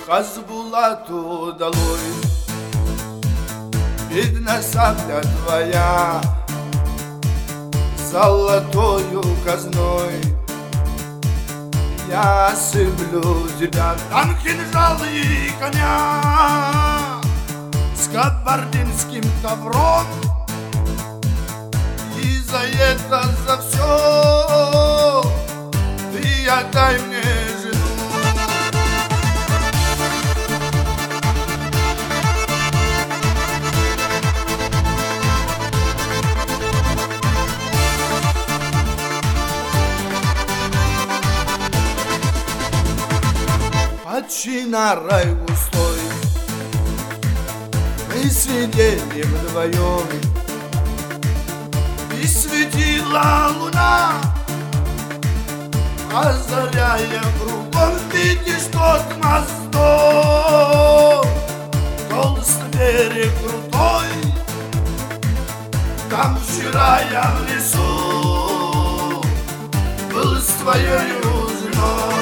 Хазбулату долой, видно сабля твоя золотою казной. Я сыплю тебя, там кинжал и коня с кабардинским тавром. И за это, за все ты отдай мне жену. Отчина рай густой, мы сидели вдвоем, и светила луна, озаряя кругом. Видишь тот мосток, толстый берег крутой, там вчера я в лесу был с твоей женой.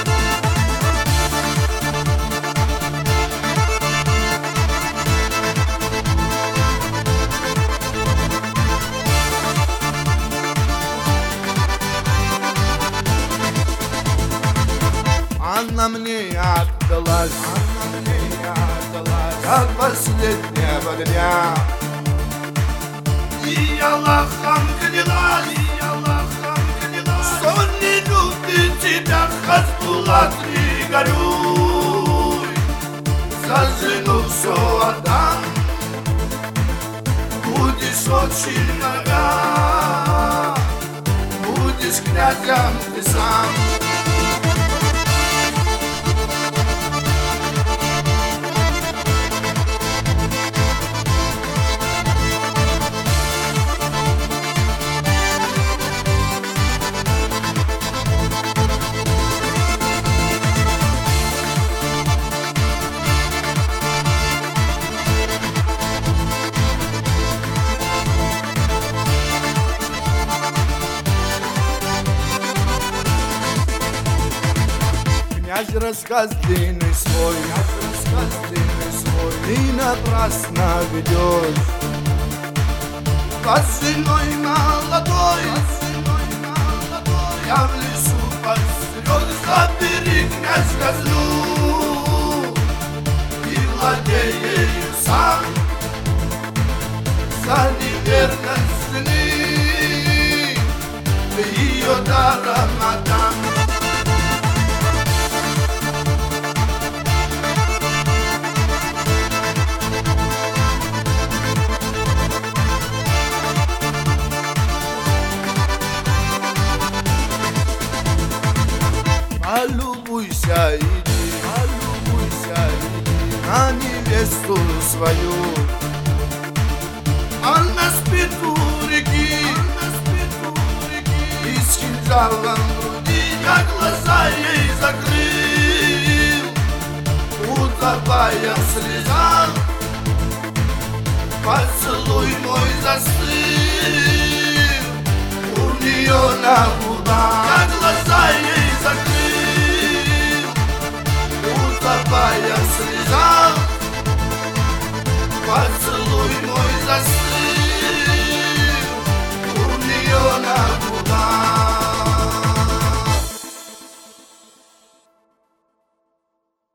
Она мне отдалась, как последняя огня. И Аллахом клялась, что не любит тебя, Хазбулат, не горюй. За жену все отдам, будешь очень нога, будешь князем ты сам. Князь рассказ длинный свой, ты напрасно ведешь. Под женой молодой, я в лесу посрет. Забери, князь, казну и владей ею сам. За неверность жены ее даром отдам. Полюбуйся, иди на невесту свою. Она спит у реки, и с кинжалом в груди я глаза ей закрыл. Утопая в слезах, поцелуй мой застыл у нее на губах. Я глаза ей закрыл, утопая в слезах, поцелуй мой застыл.